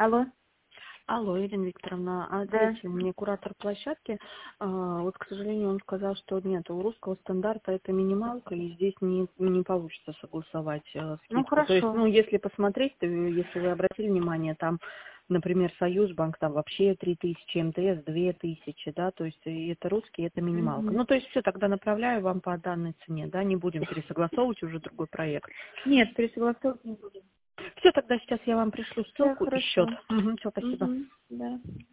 Алло. Алло, Ирина Викторовна, Да. ответьте мне, куратор площадки, вот, к сожалению, он сказал, что нет, у русского стандарта это минималка, и здесь не получится согласовать Ну, скидку. То есть, хорошо. если посмотреть, то, если вы обратили внимание, там, например, Союзбанк, там вообще 3000, МТС 2000, да, то есть и это русский, это минималка. Мгм. Ну, то есть все, тогда направляю вам по данной цене, да, не будем пересогласовывать уже другой проект. Нет, пересогласовывать не будем. Все, тогда сейчас я вам пришлю Все ссылку и счет. хорошо. Все, спасибо. Да.